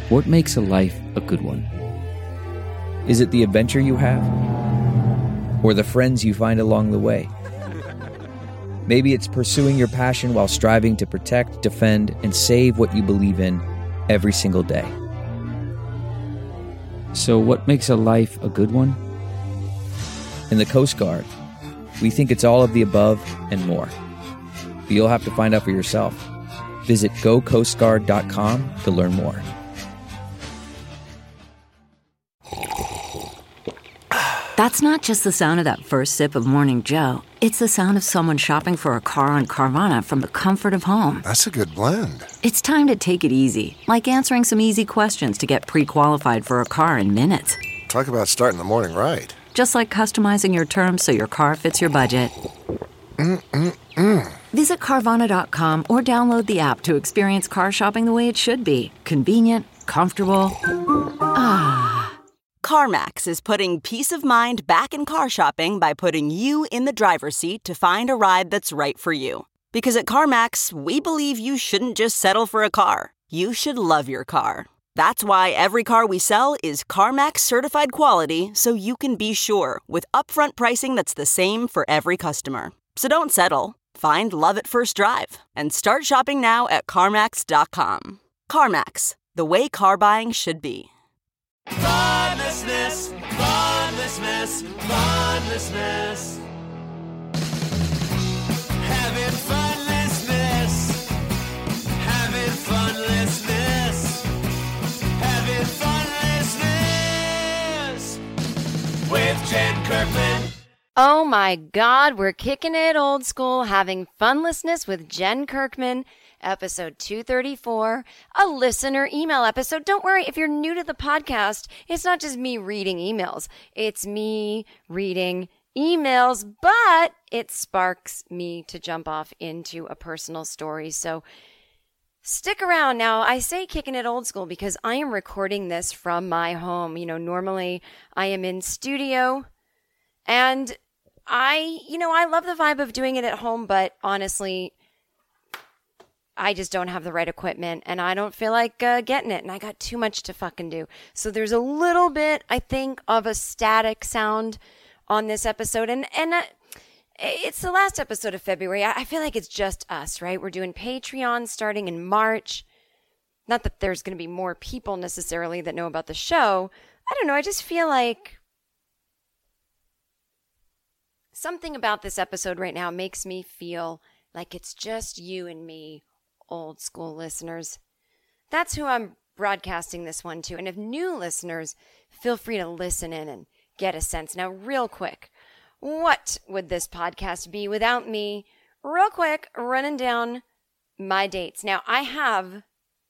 What makes a life a good one? Is it the adventure you have? Or the friends you find along the way? Maybe it's pursuing your passion while striving to protect, defend, and save what you believe in every single day. So what makes a life a good one? In the Coast Guard, we think it's all of the above and more. But you'll have to find out for yourself. Visit gocoastguard.com to learn more. That's not just the sound of that first sip of Morning Joe. It's the sound of someone shopping for a car on Carvana from the comfort of home. That's a good blend. It's time to take it easy, like answering some easy questions to get pre-qualified for a car in minutes. Talk about starting the morning right. Just like customizing your terms so your car fits your budget. Visit Carvana.com or download the app to experience car shopping the way it should be. Convenient, comfortable. CarMax is putting peace of mind back in car shopping by putting you in the driver's seat to find a ride that's right for you. Because at CarMax, we believe you shouldn't just settle for a car. You should love your car. That's why every car we sell is CarMax certified quality, so you can be sure with upfront pricing that's the same for every customer. So don't settle. Find love at first drive and start shopping now at CarMax.com. CarMax, the way car buying should be. Funlessness, funlessness, funlessness. Having funlessness, having funlessness, having funlessness with Jen Kirkman. Oh my God, we're kicking it old school, having funlessness with Jen Kirkman. Episode 234, a listener email episode. Don't worry, if you're new to the podcast, it's not just me reading emails. It's me reading emails, but it sparks me to jump off into a personal story. So stick around. Now, I say kicking it old school because I am recording this from my home. You know, normally I am in studio, and I love the vibe of doing it at home, but honestly, I just don't have the right equipment, and I don't feel like getting it, and I got too much to fucking do. So there's a little bit, I think, of a static sound on this episode, and it's the last episode of February. I feel like it's just us, right? We're doing Patreon starting in March. Not that there's going to be more people necessarily that know about the show. I don't know. I just feel like something about this episode right now makes me feel like it's just you and me, old school listeners. That's who I'm broadcasting this one to. And if new listeners, feel free to listen in and get a sense. Now, real quick, what would this podcast be without me? Real quick, running down my dates. Now, I think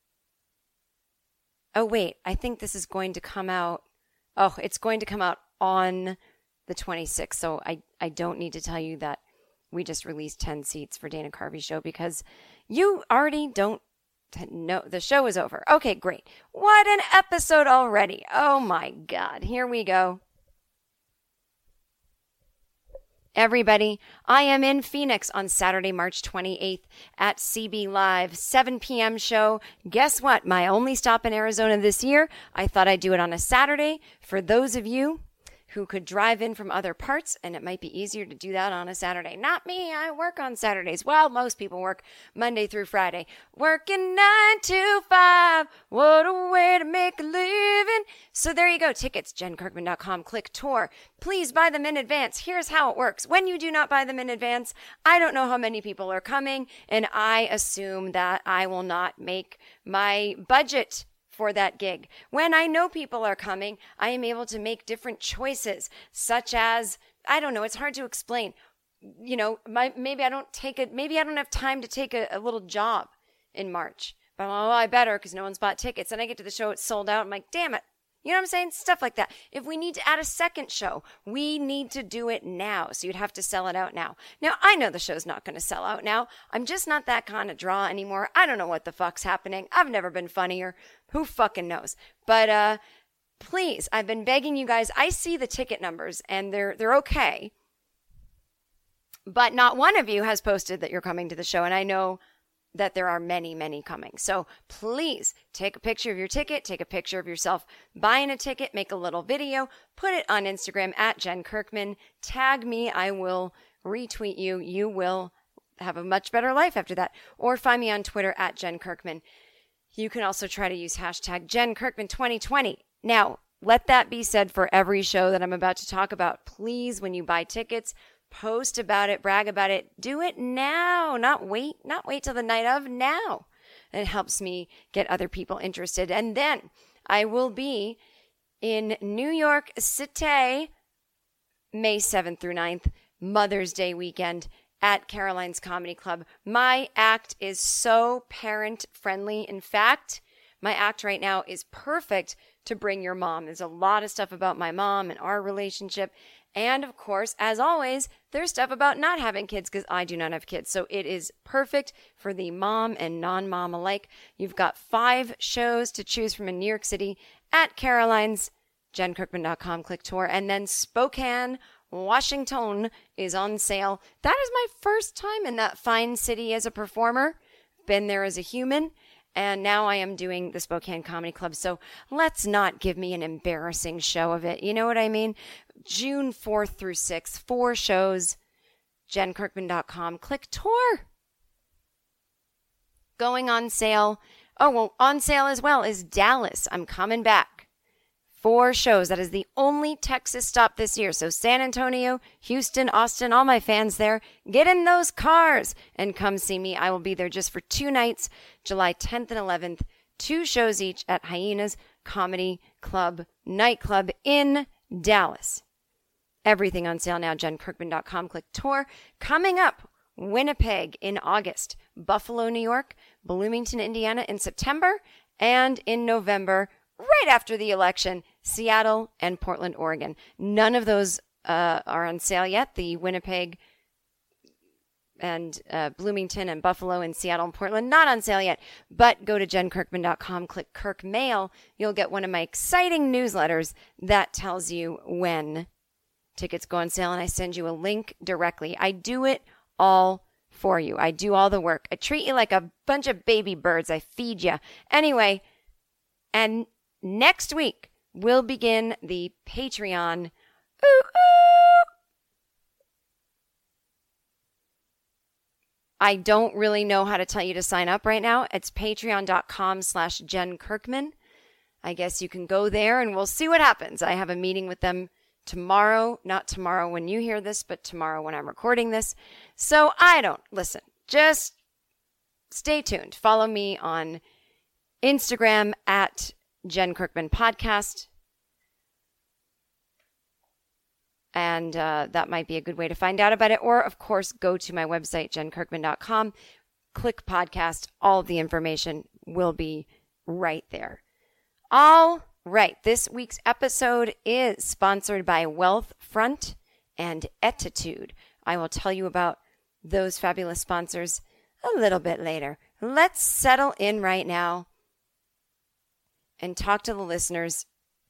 this is going to come out. Oh, it's going to come out on the 26th. So I don't need to tell you that we just released 10 seats for Dana Carvey Show because you already don't know. The show is over. Okay, great. What an episode already. Oh my God. Here we go. Everybody, I am in Phoenix on Saturday, March 28th at CB Live, 7 p.m. show. Guess what? My only stop in Arizona this year. I thought I'd do it on a Saturday. For those of you who could drive in from other parts, and it might be easier to do that on a Saturday. Not me, I work on Saturdays. Well, most people work Monday through Friday. Working 9 to 5, what a way to make a living. So there you go, tickets, JenKirkman.com, click tour. Please buy them in advance. Here's how it works. When you do not buy them in advance, I don't know how many people are coming, and I assume that I will not make my budget for that gig. When I know people are coming, I am able to make different choices, such as, I don't know, it's hard to explain. You know, maybe I don't have time to take a little job in March. But I better because no one's bought tickets. And I get to the show, it's sold out. I'm like, damn it. You know what I'm saying? Stuff like that. If we need to add a second show, we need to do it now. So you'd have to sell it out now. Now, I know the show's not going to sell out now. I'm just not that kind of draw anymore. I don't know what the fuck's happening. I've never been funnier. Who fucking knows? But please, I've been begging you guys. I see the ticket numbers and they're okay. But not one of you has posted that you're coming to the show. And I know that there are many, many coming. So please take a picture of your ticket, take a picture of yourself buying a ticket, make a little video, put it on Instagram at Jen Kirkman, tag me, I will retweet you. You will have a much better life after that. Or find me on Twitter at Jen Kirkman. You can also try to use hashtag Jen Kirkman 2020. Now, let that be said for every show that I'm about to talk about. Please, when you buy tickets, post about it, brag about it. Do it now, not wait till the night of, now. It helps me get other people interested. And then I will be in New York City, May 7th through 9th, Mother's Day weekend at Caroline's Comedy Club. My act is so parent friendly. In fact, my act right now is perfect to bring your mom. There's a lot of stuff about my mom and our relationship. And of course, as always, there's stuff about not having kids because I do not have kids. So it is perfect for the mom and non-mom alike. You've got 5 shows to choose from in New York City at Caroline's, JenKirkman.com, click tour. And then Spokane, Washington is on sale. That is my first time in that fine city as a performer. Been there as a human. And now I am doing the Spokane Comedy Club. So let's not give me an embarrassing show of it. You know what I mean? June 4th through 6th, 4 shows, JenKirkman.com, click tour. Going on sale. Oh, well, on sale as well is Dallas. I'm coming back. 4 shows. That is the only Texas stop this year. So San Antonio, Houston, Austin, all my fans there, get in those cars and come see me. I will be there just for 2 nights, July 10th and 11th, 2 shows each at Hyenas Comedy Club nightclub in Dallas. Everything on sale now, JenKirkman.com, click tour. Coming up, Winnipeg in August, Buffalo, New York, Bloomington, Indiana in September, and in November, right after the election, Seattle and Portland, Oregon. None of those are on sale yet. The Winnipeg and Bloomington and Buffalo and Seattle and Portland, not on sale yet. But go to JenKirkman.com, click Kirk Mail. You'll get one of my exciting newsletters that tells you when tickets go on sale, and I send you a link directly. I do it all for you. I do all the work. I treat you like a bunch of baby birds. I feed you. Anyway, and next week, we'll begin the Patreon. Ooh, ooh. I don't really know how to tell you to sign up right now. It's patreon.com/Jen Kirkman. I guess you can go there and we'll see what happens. I have a meeting with them tomorrow. Not tomorrow when you hear this, but tomorrow when I'm recording this. So listen, just stay tuned. Follow me on Instagram at Jen Kirkman Podcast. And that might be a good way to find out about it. Or, of course, go to my website, JenKirkman.com, click podcast. All of the information will be right there. All right. This week's episode is sponsored by Wealthfront and Ettitude. I will tell you about those fabulous sponsors a little bit later. Let's settle in right now and talk to the listeners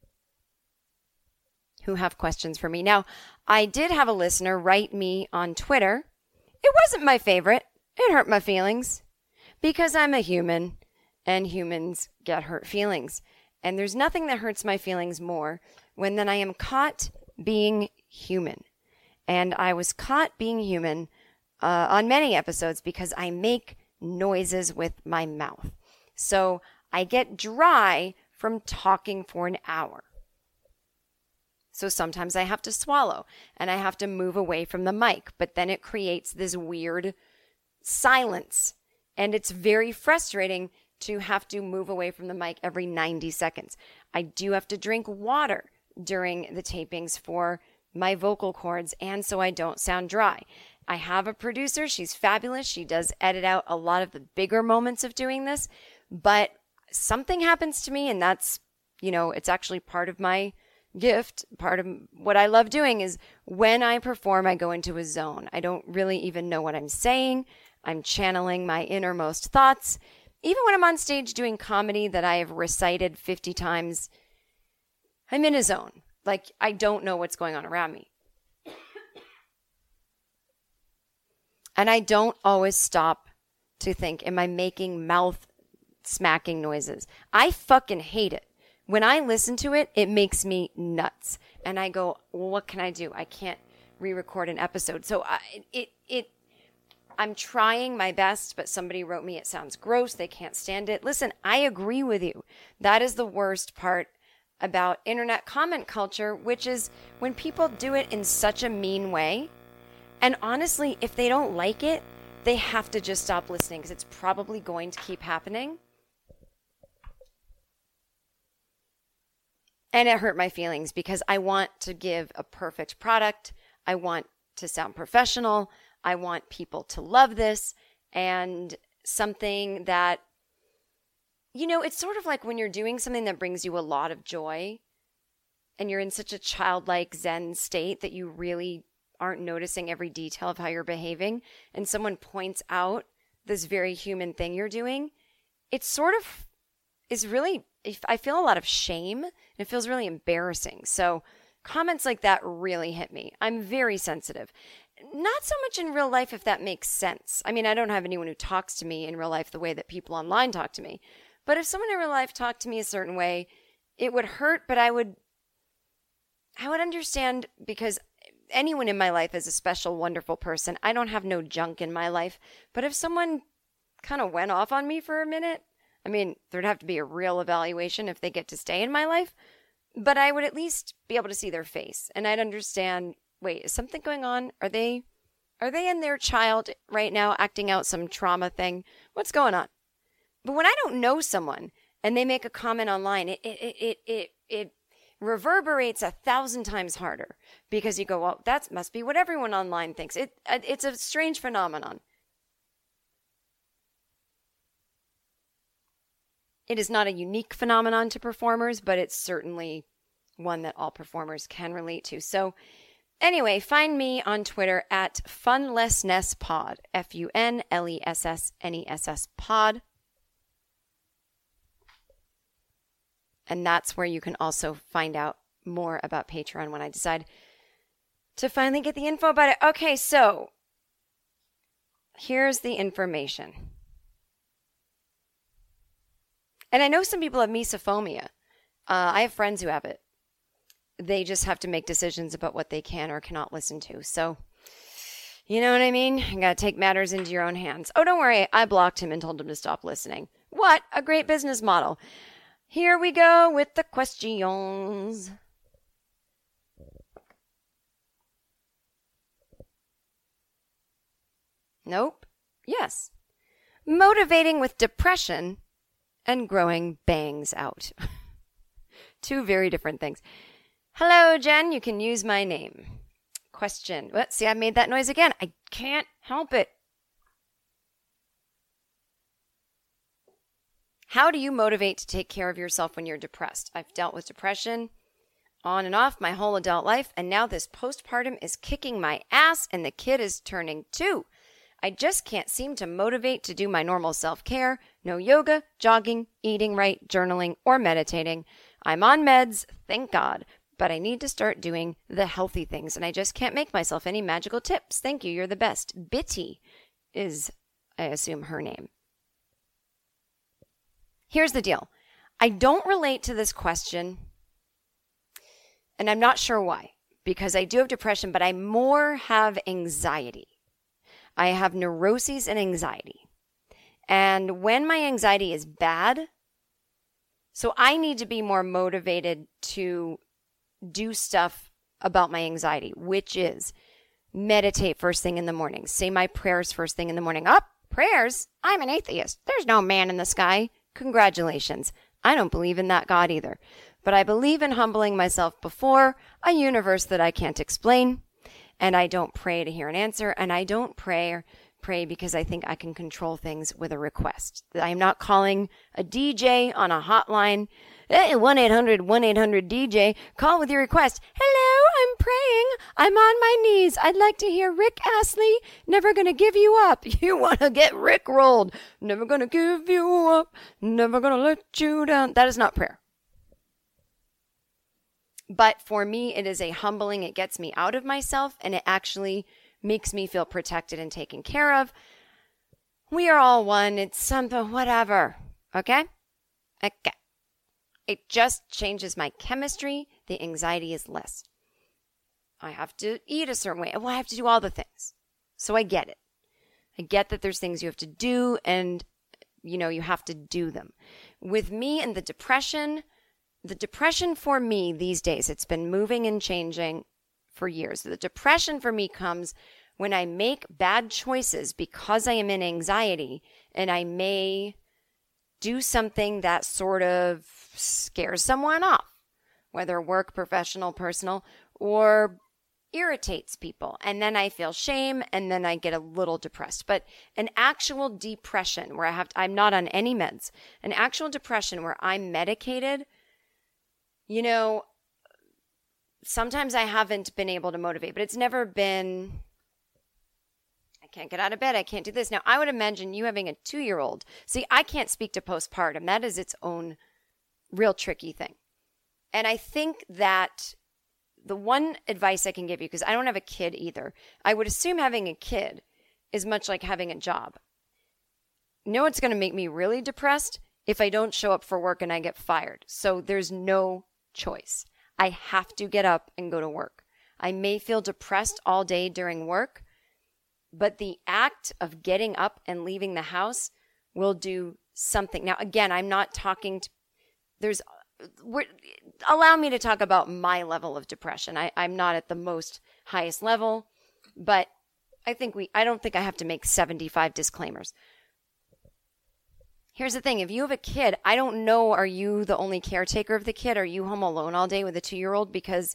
who have questions for me. Now, I did have a listener write me on Twitter. It wasn't my favorite. It hurt my feelings because I'm a human and humans get hurt feelings. And there's nothing that hurts my feelings more than I am caught being human. And I was caught being human on many episodes because I make noises with my mouth. So I get dry from talking for an hour. So sometimes I have to swallow and I have to move away from the mic, but then it creates this weird silence. And it's very frustrating to have to move away from the mic every 90 seconds. I do have to drink water during the tapings for my vocal cords and so I don't sound dry. I have a producer. She's fabulous. She does edit out a lot of the bigger moments of doing this, but something happens to me and that's, it's actually part of my gift. Part of what I love doing is when I perform, I go into a zone. I don't really even know what I'm saying. I'm channeling my innermost thoughts. Even when I'm on stage doing comedy that I have recited 50 times, I'm in a zone. Like I don't know what's going on around me. And I don't always stop to think, am I making mouth smacking noises? I fucking hate it. When I listen to it, it makes me nuts. And I go, well, what can I do? I can't re-record an episode. So I'm trying my best, but somebody wrote me, it sounds gross. They can't stand it. Listen, I agree with you. That is the worst part about internet comment culture, which is when people do it in such a mean way. And honestly, if they don't like it, they have to just stop listening because it's probably going to keep happening. And it hurt my feelings because I want to give a perfect product. I want to sound professional. I want people to love this. And something that, you know, it's sort of like when you're doing something that brings you a lot of joy and you're in such a childlike Zen state that you really aren't noticing every detail of how you're behaving, and someone points out this very human thing you're doing, it sort of is really, I feel a lot of shame, and it feels really embarrassing. So comments like that really hit me. I'm very sensitive. Not so much in real life, if that makes sense. I mean, I don't have anyone who talks to me in real life the way that people online talk to me. But if someone in real life talked to me a certain way, it would hurt, but I would understand, because anyone in my life is a special, wonderful person. I don't have no junk in my life. But if someone kind of went off on me for a minute, I mean, there'd have to be a real evaluation if they get to stay in my life. But I would at least be able to see their face. And I'd understand, wait, is something going on? Are they in their child right now acting out some trauma thing? What's going on? But when I don't know someone and they make a comment online, it reverberates 1,000 times harder, because you go, well, that must be what everyone online thinks. It's a strange phenomenon. It is not a unique phenomenon to performers, but it's certainly one that all performers can relate to. So anyway, find me on Twitter at funlessnesspod, FUNLESSNESS pod. And that's where you can also find out more about Patreon when I decide to finally get the info about it. Okay, so here's the information. And I know some people have misophonia. I have friends who have it. They just have to make decisions about what they can or cannot listen to. So, you know what I mean? You got to take matters into your own hands. Oh, don't worry. I blocked him and told him to stop listening. What a great business model. Here we go with the questions. Nope. Yes. Motivating with depression and growing bangs out. Two very different things. Hello, Jen. You can use my name. Question. What? See, I made that noise again. I can't help it. How do you motivate to take care of yourself when you're depressed? I've dealt with depression on and off my whole adult life, and now this postpartum is kicking my ass, and the kid is turning 2. I just can't seem to motivate to do my normal self-care. No yoga, jogging, eating right, journaling, or meditating. I'm on meds, thank God, but I need to start doing the healthy things, and I just can't make myself any magical tips. Thank you, you're the best. Bitty is, I assume, her name. Here's the deal. I don't relate to this question, and I'm not sure why, because I do have depression, but I more have anxiety. I have neuroses and anxiety. And when my anxiety is bad, so I need to be more motivated to do stuff about my anxiety, which is meditate first thing in the morning, say my prayers first thing in the morning. Prayers? I'm an atheist. There's no man in the sky. Congratulations. I don't believe in that God either. But I believe in humbling myself before a universe that I can't explain. And I don't pray to hear an answer. And I don't pray because I think I can control things with a request. I am not calling a DJ on a hotline. Hey, 1-800-1800-DJ. Call with your request. Hello, I'm praying. I'm on my knees. I'd like to hear Rick Astley, Never Gonna Give You Up. You want to get Rick rolled. Never gonna give you up. Never gonna let you down. That is not prayer. But for me, it is a humbling. It gets me out of myself, and it actually makes me feel protected and taken care of. We are all one. It's something, whatever. Okay? Okay. It just changes my chemistry. The anxiety is less. I have to eat a certain way. Well, I have to do all the things. So I get it. I get that there's things you have to do and, you have to do them. With me and the depression for me these days, it's been moving and changing for years. The depression for me comes when I make bad choices because I am in anxiety and I may do something that sort of scares someone off, whether work, professional, personal, or irritates people. And then I feel shame and then I get a little depressed. But an actual depression where I'm not on any meds, an actual depression where I'm medicated, sometimes I haven't been able to motivate, but it's never been, I can't get out of bed. I can't do this. Now, I would imagine you having a 2-year-old. See, I can't speak to postpartum. That is its own real tricky thing. And I think that the one advice I can give you, because I don't have a kid either, I would assume having a kid is much like having a job. You know what's going to make me really depressed? If I don't show up for work and I get fired. So there's no choice. I have to get up and go to work. I may feel depressed all day during work, but the act of getting up and leaving the house will do something. Now, again, I'm not talking to, allow me to talk about my level of depression. I'm not at the most highest level, but I don't think I have to make 75 disclaimers. Here's the thing. If you have a kid, I don't know, are you the only caretaker of the kid? Are you home alone all day with a 2-year-old? Because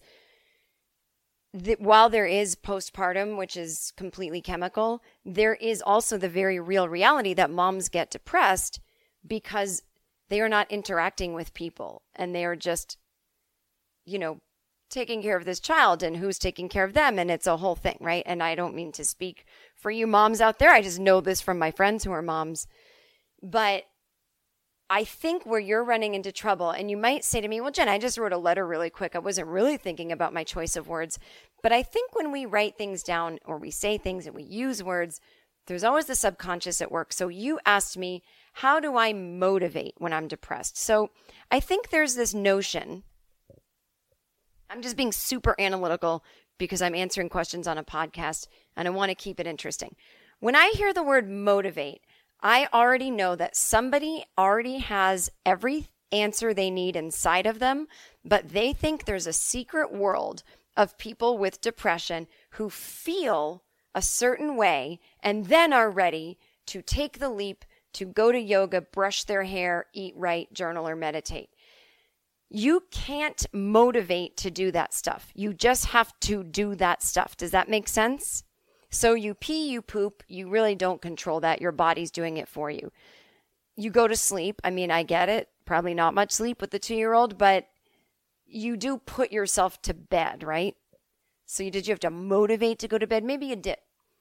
while there is postpartum, which is completely chemical, there is also the very real reality that moms get depressed because they are not interacting with people and they are just, taking care of this child and who's taking care of them. And it's a whole thing, right? And I don't mean to speak for you moms out there. I just know this from my friends who are moms. But I think where you're running into trouble, and you might say to me, well, Jen, I just wrote a letter really quick. I wasn't really thinking about my choice of words. But I think when we write things down or we say things and we use words, there's always the subconscious at work. So you asked me, how do I motivate when I'm depressed? So I think there's this notion, I'm just being super analytical because I'm answering questions on a podcast and I want to keep it interesting. When I hear the word motivate, I already know that somebody already has every answer they need inside of them, but they think there's a secret world of people with depression who feel a certain way and then are ready to take the leap to go to yoga, brush their hair, eat right, journal, or meditate. You can't motivate to do that stuff. You just have to do that stuff. Does that make sense? So you pee, you poop, you really don't control that. Your body's doing it for you. You go to sleep. I mean, I get it. Probably not much sleep with the 2-year-old, but you do put yourself to bed, right? So did you have to motivate to go to bed? Maybe you did.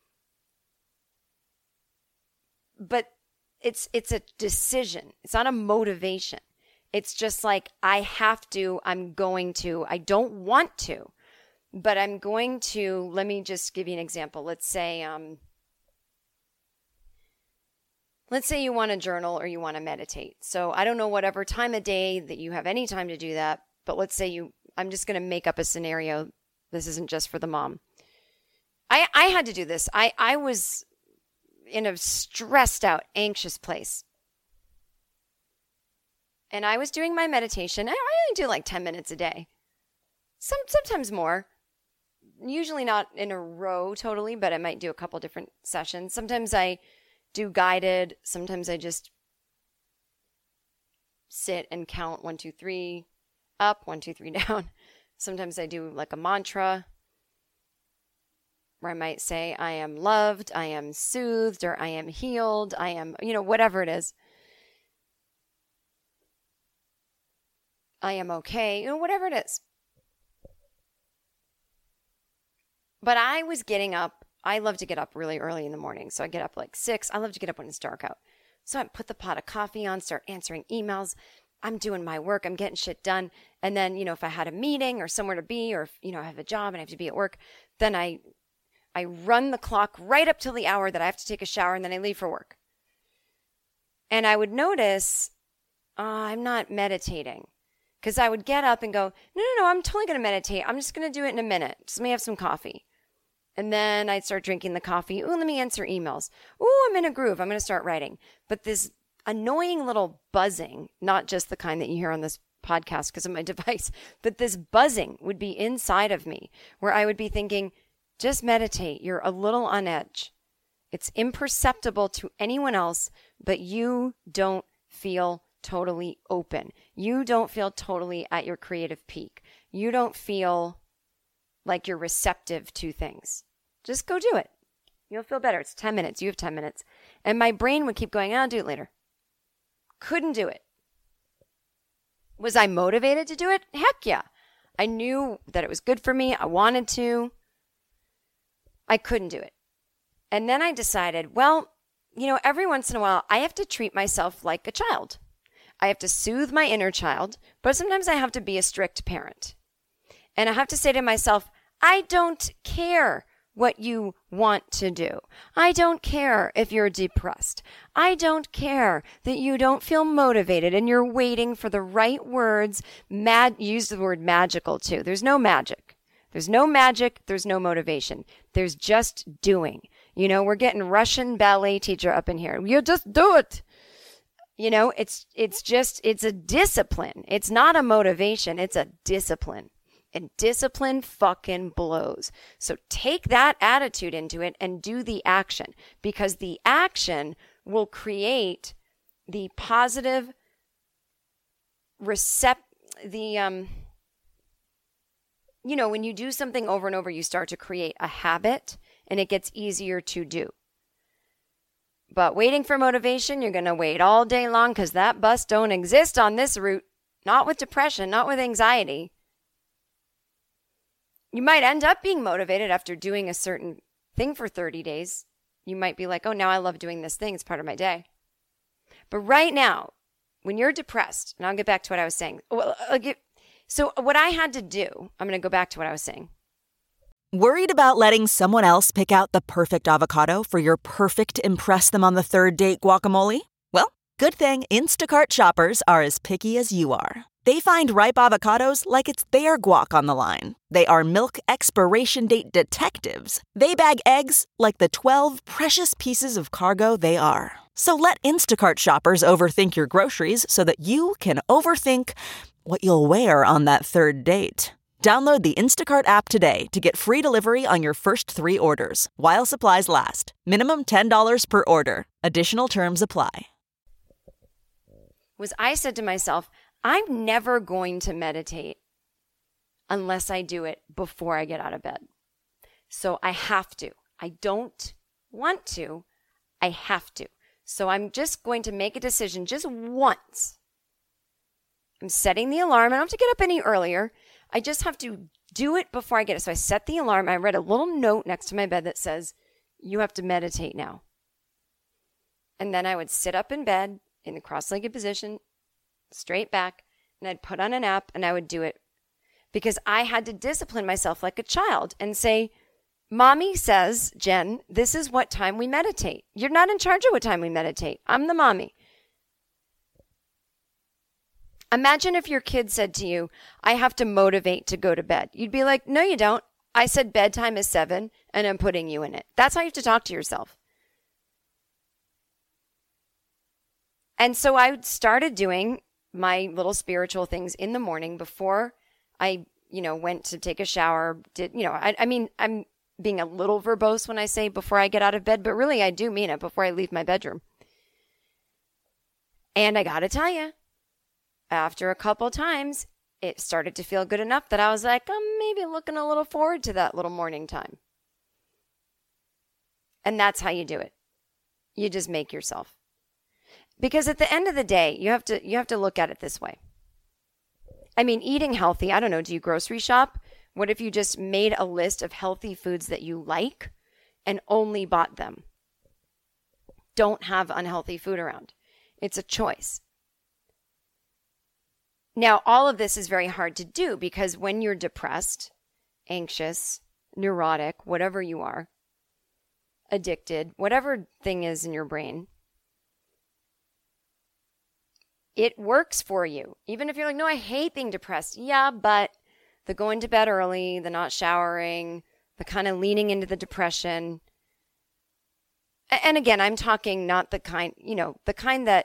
But it's a decision. It's not a motivation. It's just like, I have to, I'm going to, I don't want to. But I'm going to, let me just give you an example. Let's say you want to journal or you want to meditate. So I don't know whatever time of day that you have any time to do that. But let's say I'm just going to make up a scenario. This isn't just for the mom. I had to do this. I was in a stressed out, anxious place. And I was doing my meditation. I only do like 10 minutes a day. Sometimes more. Usually not in a row totally, but I might do a couple different sessions. Sometimes I do guided. Sometimes I just sit and count 1, 2, 3 up, 1, 2, 3 down. Sometimes I do like a mantra where I might say, I am loved, I am soothed, or I am healed, I am, whatever it is. I am okay, whatever it is. But I was getting up. I love to get up really early in the morning. So I get up like 6. I love to get up when it's dark out. So I put the pot of coffee on, start answering emails. I'm doing my work. I'm getting shit done. And then, if I had a meeting or somewhere to be, or, if, I have a job and I have to be at work, then I run the clock right up till the hour that I have to take a shower and then I leave for work. And I would notice, I'm not meditating. Because I would get up and go, no, I'm totally going to meditate. I'm just going to do it in a minute. Just let me have some coffee. And then I'd start drinking the coffee. Ooh, let me answer emails. Ooh, I'm in a groove. I'm going to start writing. But this annoying little buzzing, not just the kind that you hear on this podcast because of my device, but this buzzing would be inside of me where I would be thinking, just meditate. You're a little on edge. It's imperceptible to anyone else, but you don't feel totally open. You don't feel totally at your creative peak. You don't feel like you're receptive to things. Just go do it. You'll feel better. It's 10 minutes. You have 10 minutes. And my brain would keep going, I'll do it later. Couldn't do it. Was I motivated to do it? Heck yeah. I knew that it was good for me. I wanted to. I couldn't do it. And then I decided, well, every once in a while, I have to treat myself like a child. I have to soothe my inner child, but sometimes I have to be a strict parent. And I have to say to myself, I don't care what you want to do. I don't care if you're depressed. I don't care that you don't feel motivated and you're waiting for the right words. Use the word magical too. There's no magic. There's no magic. There's no motivation. There's just doing. We're getting Russian ballet teacher up in here. You just do it. It's a discipline. It's not a motivation. It's a discipline. And discipline fucking blows. So take that attitude into it and do the action, because the action will create the positive when you do something over and over, you start to create a habit and it gets easier to do. But waiting for motivation, you're going to wait all day long because that bus don't exist on this route. Not with depression, not with anxiety. You might end up being motivated after doing a certain thing for 30 days. You might be like, oh, now I love doing this thing. It's part of my day. But right now, when you're depressed, and I'll get back to what I was saying. So what I had to do, I'm going to go back to what I was saying. Worried about letting someone else pick out the perfect avocado for your perfect impress them on the third date guacamole? Well, good thing Instacart shoppers are as picky as you are. They find ripe avocados like it's their guac on the line. They are milk expiration date detectives. They bag eggs like the 12 precious pieces of cargo they are. So let Instacart shoppers overthink your groceries so that you can overthink what you'll wear on that third date. Download the Instacart app today to get free delivery on your first 3 orders, while supplies last. Minimum $10 per order. Additional terms apply. I said to myself, I'm never going to meditate unless I do it before I get out of bed. So I have to. I don't want to. I have to. So I'm just going to make a decision just once. I'm setting the alarm. I don't have to get up any earlier. I just have to do it before I get it. So I set the alarm. I read a little note next to my bed that says, you have to meditate now. And then I would sit up in bed in the cross-legged position, straight back, and I'd put on an app and I would do it because I had to discipline myself like a child and say, Mommy says, Jen, this is what time we meditate. You're not in charge of what time we meditate. I'm the mommy. Imagine if your kid said to you, I have to motivate to go to bed. You'd be like, no, you don't. I said bedtime is 7 and I'm putting you in it. That's how you have to talk to yourself. And so I started doing my little spiritual things in the morning before I, went to take a shower. I'm being a little verbose when I say before I get out of bed, but really I do mean it before I leave my bedroom. And I got to tell you, after a couple times, it started to feel good enough that I was like, I'm maybe looking a little forward to that little morning time. And that's how you do it. You just make yourself. Because at the end of the day, you have to look at it this way. I mean, eating healthy, I don't know, do you grocery shop? What if you just made a list of healthy foods that you like and only bought them? Don't have unhealthy food around. It's a choice. Now, all of this is very hard to do because when you're depressed, anxious, neurotic, whatever you are, addicted, whatever thing is in your brain, it works for you. Even if you're like, no, I hate being depressed. Yeah, but the going to bed early, the not showering, the kind of leaning into the depression. And again, I'm talking not the kind, the kind that,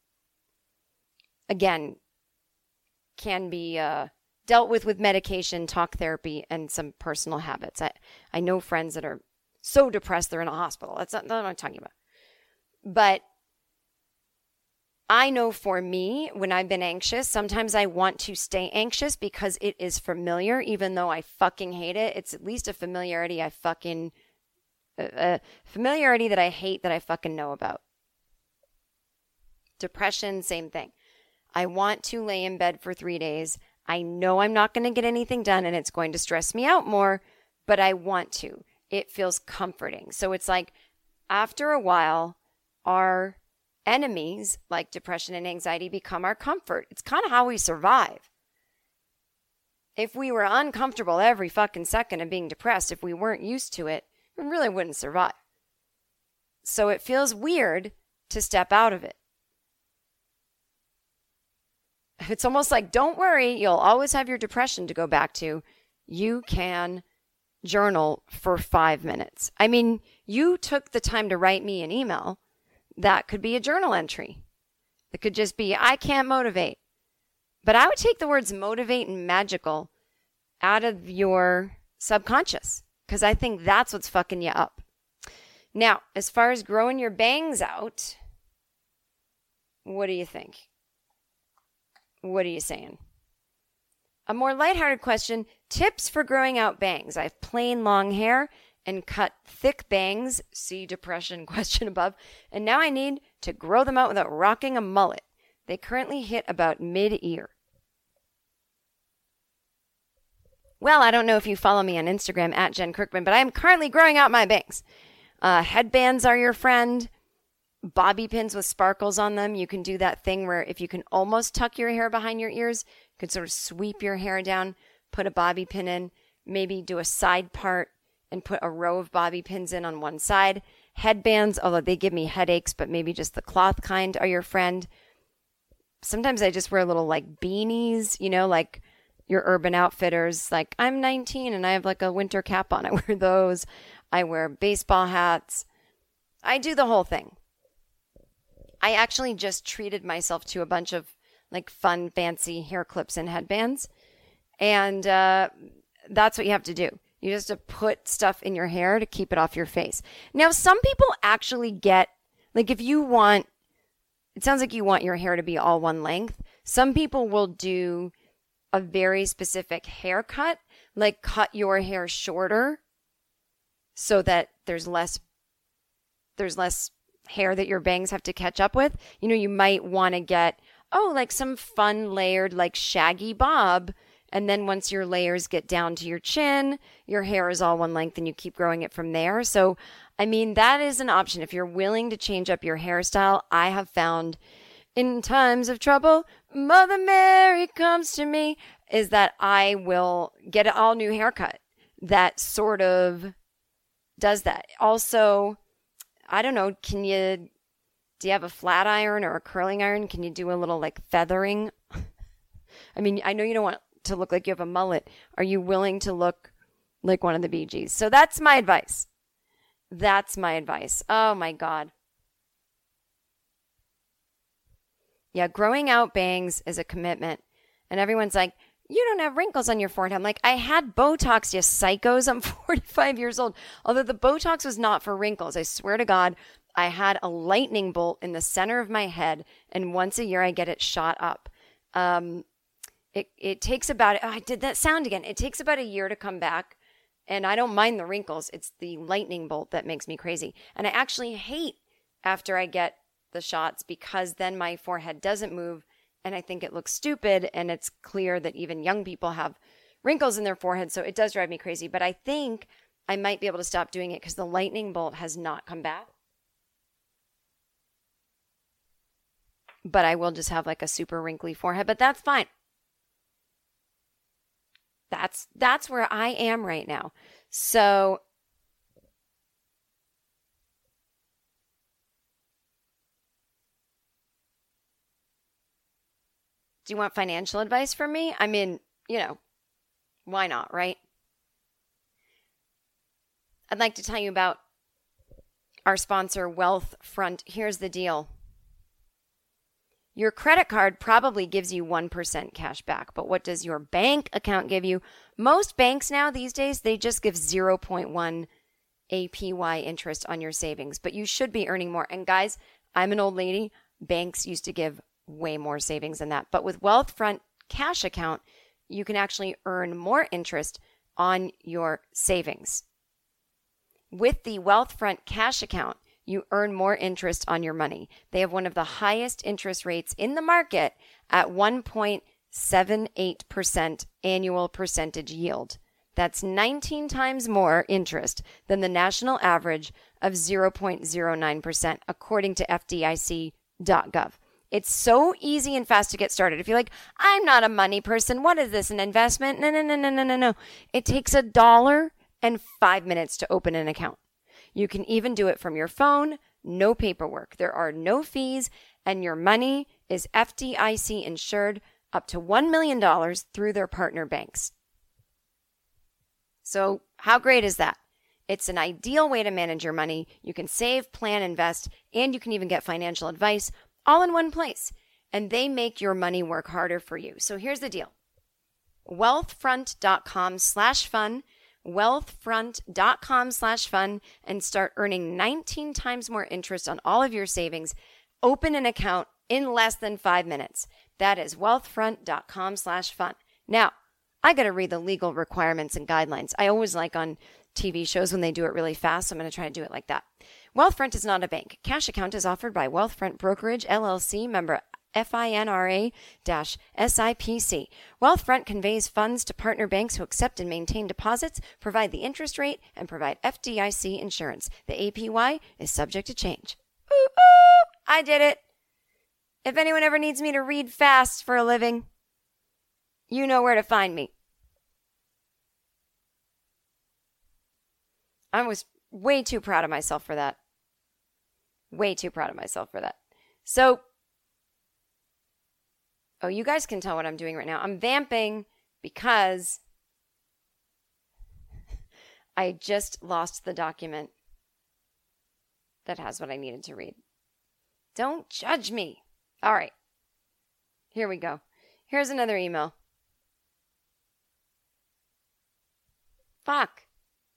again, can be dealt with medication, talk therapy, and some personal habits. I know friends that are so depressed they're in a hospital. That's not what I'm talking about. But I know for me, when I've been anxious, sometimes I want to stay anxious because it is familiar, even though I fucking hate it. It's at least a familiarity a familiarity that I hate that I fucking know about. Depression, same thing. I want to lay in bed for 3 days. I know I'm not going to get anything done and it's going to stress me out more, but I want to. It feels comforting. So it's like after a while, our enemies like depression and anxiety become our comfort. It's kind of how we survive. If we were uncomfortable every fucking second of being depressed, if we weren't used to it, we really wouldn't survive. So it feels weird to step out of it. It's almost like, don't worry, you'll always have your depression to go back to. You can journal for 5 minutes. I mean, you took the time to write me an email. That could be a journal entry. It could just be, I can't motivate. But I would take the words motivate and magical out of your subconscious because I think that's what's fucking you up. Now, as far as growing your bangs out, what do you think? What are you saying? A more lighthearted question, tips for growing out bangs. I have plain long hair and cut thick bangs, see depression question above, and now I need to grow them out without rocking a mullet. They currently hit about mid-ear. Well, I don't know if you follow me on Instagram at Jen Kirkman, but I am currently growing out my bangs. Headbands are your friend. Bobby pins with sparkles on them. You can do that thing where if you can almost tuck your hair behind your ears, you can sort of sweep your hair down, put a bobby pin in, maybe do a side part and put a row of bobby pins in on one side. Headbands, although they give me headaches, but maybe just the cloth kind are your friend. Sometimes I just wear little like beanies, like your Urban Outfitters. Like I'm 19 and I have like a winter cap on. I wear those. I wear baseball hats. I do the whole thing. I actually just treated myself to a bunch of like fun, fancy hair clips and headbands. And that's what you have to do. You just have to put stuff in your hair to keep it off your face. Now, some people actually get, like if you want, it sounds like you want your hair to be all one length. Some people will do a very specific haircut, like cut your hair shorter so that there's less hair that your bangs have to catch up with. You might want to get, like some fun layered, like shaggy bob. And then once your layers get down to your chin, your hair is all one length and you keep growing it from there. So, that is an option. If you're willing to change up your hairstyle, I have found in times of trouble, Mother Mary comes to me, is that I will get an all new haircut that sort of does that. Also, I don't know, do you have a flat iron or a curling iron? Can you do a little like feathering? I know you don't want to look like you have a mullet. Are you willing to look like one of the Bee Gees? So that's my advice. Oh my God. Yeah, growing out bangs is a commitment. And everyone's like, you don't have wrinkles on your forehead. I'm like, I had Botox, you psychos. I'm 45 years old. Although the Botox was not for wrinkles. I swear to God, I had a lightning bolt in the center of my head. And once a year, I get it shot up. It takes about, I did that sound again. It takes about a year to come back. And I don't mind the wrinkles. It's the lightning bolt that makes me crazy. And I actually hate after I get the shots because then my forehead doesn't move. And I think it looks stupid, and it's clear that even young people have wrinkles in their forehead, so it does drive me crazy. But I think I might be able to stop doing it because the lightning bolt has not come back. But I will just have like a super wrinkly forehead, but that's fine. That's where I am right now. So Do you want financial advice from me? I mean, why not, right? I'd like to tell you about our sponsor, Wealthfront. Here's the deal. Your credit card probably gives you 1% cash back, but what does your bank account give you? Most banks now these days, they just give 0.1 APY interest on your savings, but you should be earning more. And guys, I'm an old lady. Banks used to give way more savings than that. But with Wealthfront Cash Account, you can actually earn more interest on your savings. With the Wealthfront Cash Account, you earn more interest on your money. They have one of the highest interest rates in the market at 1.78% annual percentage yield. That's 19 times more interest than the national average of 0.09%, according to FDIC.gov. It's so easy and fast to get started. If you're like, I'm not a money person, what is this, an investment? No. It takes $1 and 5 minutes to open an account. You can even do it from your phone, no paperwork. There are no fees, and your money is FDIC insured up to $1 million through their partner banks. So how great is that? It's an ideal way to manage your money. You can save, plan, invest, and you can even get financial advice all in one place. And they make your money work harder for you. So here's the deal. Wealthfront.com/fun. Wealthfront.com/fun and start earning 19 times more interest on all of your savings. Open an account in less than 5 minutes. That is wealthfront.com/fun. Now, I got to read the legal requirements and guidelines. I always like on TV shows when they do it really fast, so I'm going to try to do it like that. Wealthfront is not a bank. Cash account is offered by Wealthfront Brokerage, LLC, member FINRA-SIPC. Wealthfront conveys funds to partner banks who accept and maintain deposits, provide the interest rate, and provide FDIC insurance. The APY is subject to change. Ooh, ooh, I did it. If anyone ever needs me to read fast for a living, you know where to find me. I was way too proud of myself for that. So, you guys can tell what I'm doing right now. I'm vamping because I just lost the document that has what I needed to read. Don't judge me. All right. Here we go. Here's another email. Fuck.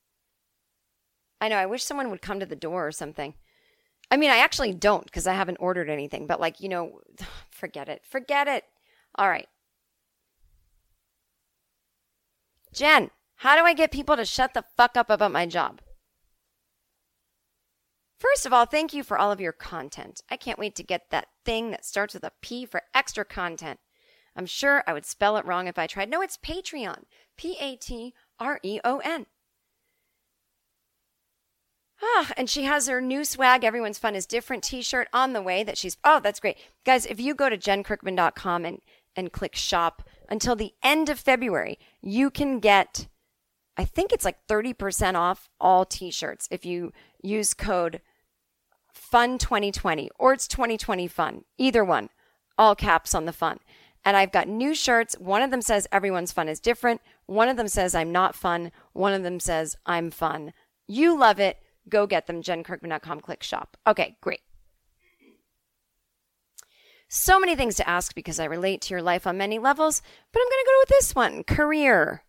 I know, I wish someone would come to the door or something. I mean, I actually don't because I haven't ordered anything. But forget it. All right. Jen, how do I get people to shut the fuck up about my job? First of all, thank you for all of your content. I can't wait to get that thing that starts with a P for extra content. I'm sure I would spell it wrong if I tried. No, it's Patreon. Patreon. And she has her new swag, Everyone's Fun is Different t-shirt on the way that that's great. Guys, if you go to JenKirkman.com and click shop until the end of February, you can get, I think it's like 30% off all t-shirts if you use code FUN2020 or it's 2020 FUN. Either one, all caps on the fun. And I've got new shirts. One of them says Everyone's Fun is Different. One of them says I'm not fun. One of them says I'm fun. You love it. Go get them, JenKirkman.com, click shop. Okay, great. So many things to ask because I relate to your life on many levels, but I'm going to go with this one, career.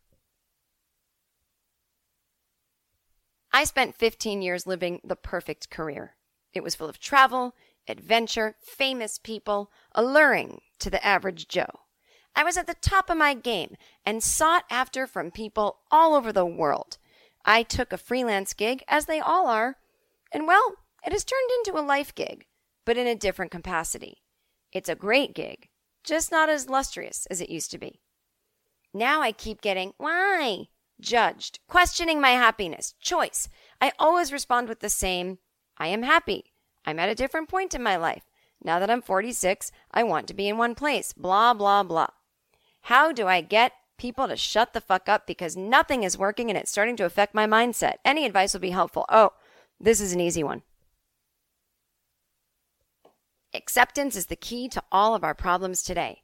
I spent 15 years living the perfect career. It was full of travel, adventure, famous people, alluring to the average Joe. I was at the top of my game and sought after from people all over the world. I took a freelance gig, as they all are, and well, it has turned into a life gig, but in a different capacity. It's a great gig, just not as lustrous as it used to be. Now I keep getting, why? Judged, questioning my happiness, choice. I always respond with the same, I am happy. I'm at a different point in my life. Now that I'm 46, I want to be in one place, blah, blah, blah. How do I get people to shut the fuck up because nothing is working and it's starting to affect my mindset? Any advice will be helpful. Oh, this is an easy one. Acceptance is the key to all of our problems today.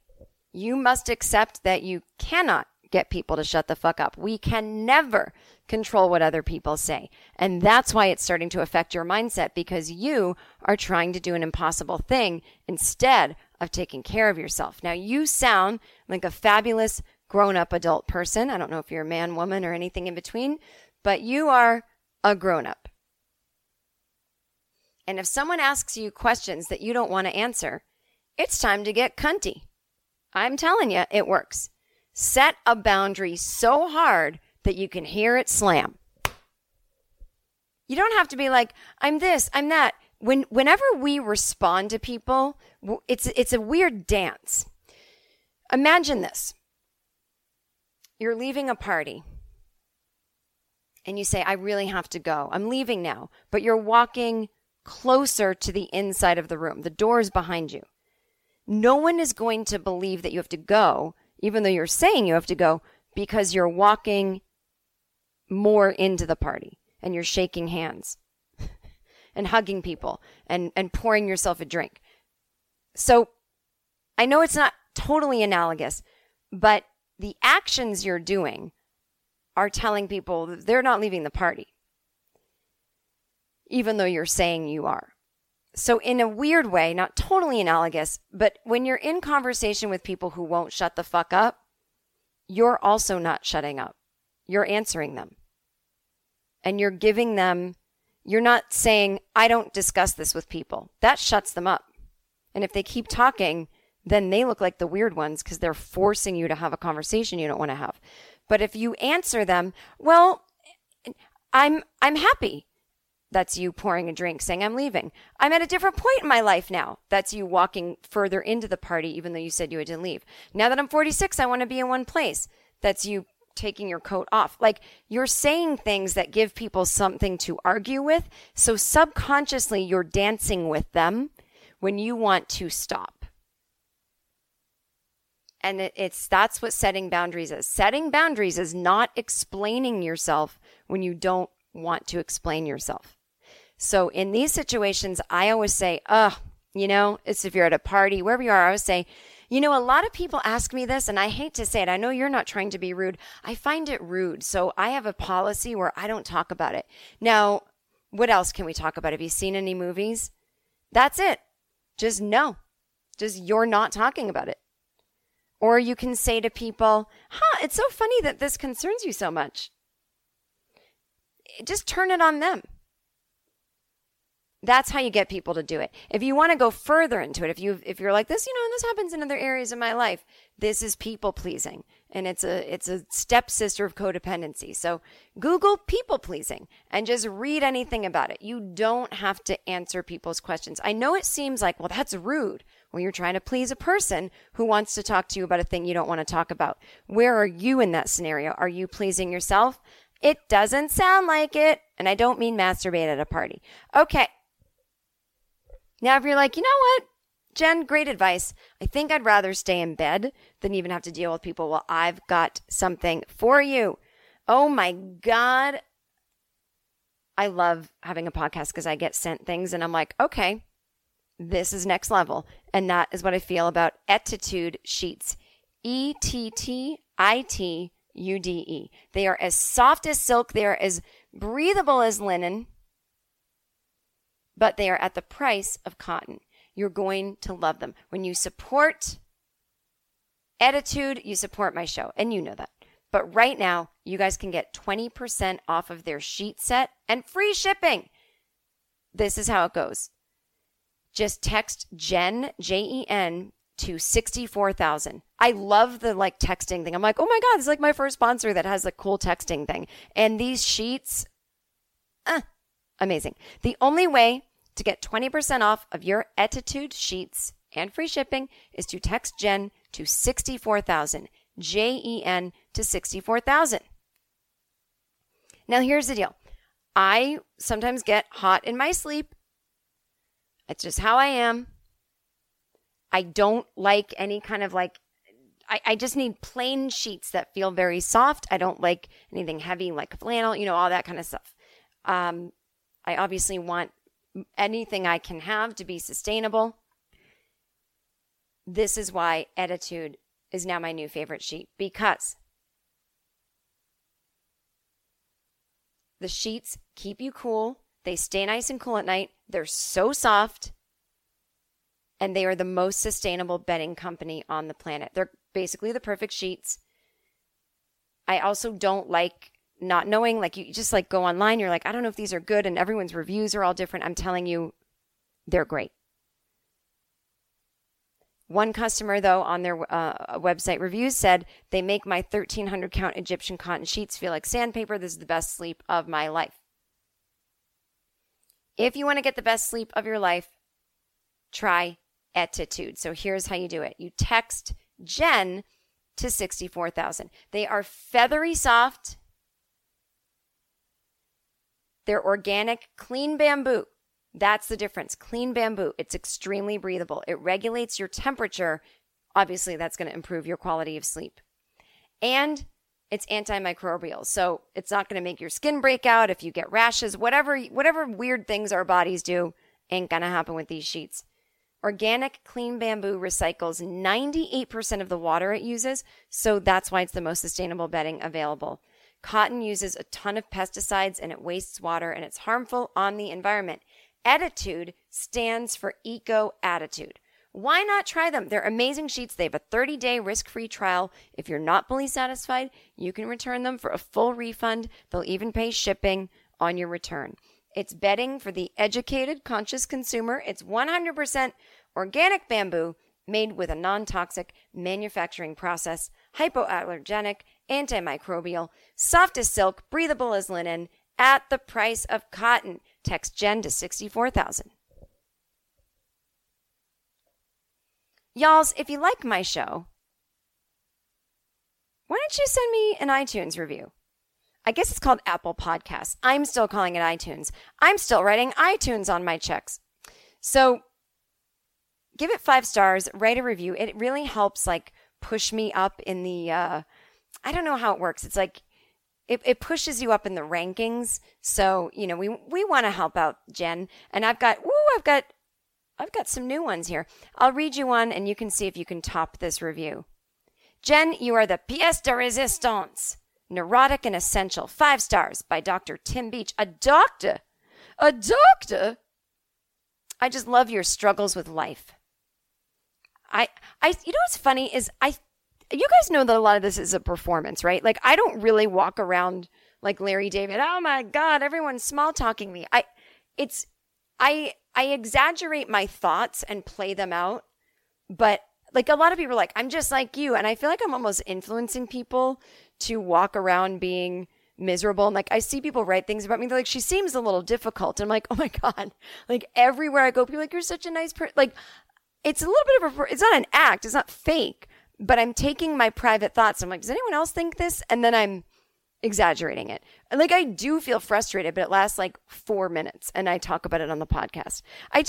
You must accept that you cannot get people to shut the fuck up. We can never control what other people say. And that's why it's starting to affect your mindset, because you are trying to do an impossible thing instead of taking care of yourself. Now, you sound like a fabulous grown-up adult person. I don't know if you're a man, woman, or anything in between, but you are a grown-up. And if someone asks you questions that you don't want to answer, it's time to get cunty. I'm telling you, it works. Set a boundary so hard that you can hear it slam. You don't have to be like, I'm this, I'm that. Whenever we respond to people, it's a weird dance. Imagine this. You're leaving a party and you say, I really have to go. I'm leaving now. But you're walking closer to the inside of the room. The door is behind you. No one is going to believe that you have to go, even though you're saying you have to go, because you're walking more into the party and you're shaking hands and hugging people and pouring yourself a drink. So I know it's not totally analogous, but the actions you're doing are telling people that they're not leaving the party, even though you're saying you are. So in a weird way, not totally analogous, but when you're in conversation with people who won't shut the fuck up, you're also not shutting up. You're answering them. And you're giving them, you're not saying, I don't discuss this with people. That shuts them up. And if they keep talking, then they look like the weird ones because they're forcing you to have a conversation you don't want to have. But if you answer them, well, I'm happy. That's you pouring a drink, saying, I'm leaving. I'm at a different point in my life now. That's you walking further into the party, even though you said you didn't leave. Now that I'm 46, I want to be in one place. That's you taking your coat off. Like, you're saying things that give people something to argue with. So subconsciously, you're dancing with them when you want to stop. And that's what setting boundaries is. Setting boundaries is not explaining yourself when you don't want to explain yourself. So in these situations, I always say, it's if you're at a party, wherever you are, I always say, a lot of people ask me this, and I hate to say it. I know you're not trying to be rude. I find it rude. So I have a policy where I don't talk about it. Now, what else can we talk about? Have you seen any movies? That's it. Just no. Just you're not talking about it. Or you can say to people, it's so funny that this concerns you so much. Just turn it on them. That's how you get people to do it. If you want to go further into it, if you're like this, and this happens in other areas of my life, this is people pleasing, and it's a stepsister of codependency. So Google people pleasing and just read anything about it. You don't have to answer people's questions. I know it seems like, well, that's rude when you're trying to please a person who wants to talk to you about a thing you don't want to talk about. Where are you in that scenario? Are you pleasing yourself? It doesn't sound like it. And I don't mean masturbate at a party. Okay. Now, if you're like, you know what, Jen, great advice. I think I'd rather stay in bed than even have to deal with people. Well, I've got something for you. Oh my God. I love having a podcast because I get sent things and I'm like, okay, this is next level. And that is what I feel about Ettitude sheets. Ettitude. They are as soft as silk. They are as breathable as linen. But they are at the price of cotton. You're going to love them. When you support Ettitude, you support my show. And you know that. But right now, you guys can get 20% off of their sheet set and free shipping. This is how it goes. Just text Jen, Jen, to 64,000. I love the texting thing. I'm like, oh my God, this is like my first sponsor that has a cool texting thing. And these sheets, amazing. The only way to get 20% off of your Ettitude sheets and free shipping is to text Jen to 64,000. Jen to 64,000. Now here's the deal. I sometimes get hot in my sleep. It's just how I am. I don't like any kind of I just need plain sheets that feel very soft. I don't like anything heavy like flannel, all that kind of stuff. I obviously want anything I can have to be sustainable. This is why Ettitude is now my new favorite sheet because the sheets keep you cool. They stay nice and cool at night. They're so soft. And they are the most sustainable bedding company on the planet. They're basically the perfect sheets. I also don't like not knowing, like you just like go online, you're like, I don't know if these are good, and everyone's reviews are all different. I'm telling you, they're great. One customer, though, on their website reviews said, they make my 1,300 count Egyptian cotton sheets feel like sandpaper. This is the best sleep of my life. If you want to get the best sleep of your life, try Ettitude. So here's how you do it. You text Jen to 64,000. They are feathery soft. They're organic, clean bamboo. That's the difference. Clean bamboo. It's extremely breathable. It regulates your temperature. Obviously, that's going to improve your quality of sleep. And it's antimicrobial. So it's not going to make your skin break out if you get rashes. Whatever weird things our bodies do ain't going to happen with these sheets. Organic clean bamboo recycles 98% of the water it uses. So that's why it's the most sustainable bedding available. Cotton uses a ton of pesticides and it wastes water and it's harmful on the environment. Ettitude stands for Eco Attitude. Why not try them? They're amazing sheets. They have a 30-day risk-free trial. If you're not fully satisfied, you can return them for a full refund. They'll even pay shipping on your return. It's bedding for the educated, conscious consumer. It's 100% organic bamboo made with a non-toxic manufacturing process, hypoallergenic, antimicrobial, soft as silk, breathable as linen, at the price of cotton. Text Jen to 64,000. Y'alls, if you like my show, why don't you send me an iTunes review? I guess it's called Apple Podcasts. I'm still calling it iTunes. I'm still writing iTunes on my checks. So give it 5 stars, write a review. It really helps like push me up in the, I don't know how it works. It's like, it pushes you up in the rankings. So, you know, we want to help out Jen. And I've got some new ones here. I'll read you one and you can see if you can top this review. Jen, you are the pièce de résistance. Neurotic and essential. 5 stars by Dr. Tim Beach. A doctor? A doctor? I just love your struggles with life. You know what's funny is you guys know that a lot of this is a performance, right? Like, I don't really walk around like Larry David. Oh my God, everyone's small talking me. I exaggerate my thoughts and play them out. But like a lot of people are like, I'm just like you. And I feel like I'm almost influencing people to walk around being miserable. And like, I see people write things about me. They're like, she seems a little difficult. And I'm like, oh my God. Like everywhere I go, people are like, you're such a nice person. Like, it's a little bit of it's not an act. It's not fake. But I'm taking my private thoughts. I'm like, does anyone else think this? And then I'm exaggerating it. And like, I do feel frustrated, but it lasts like 4 minutes. And I talk about it on the podcast.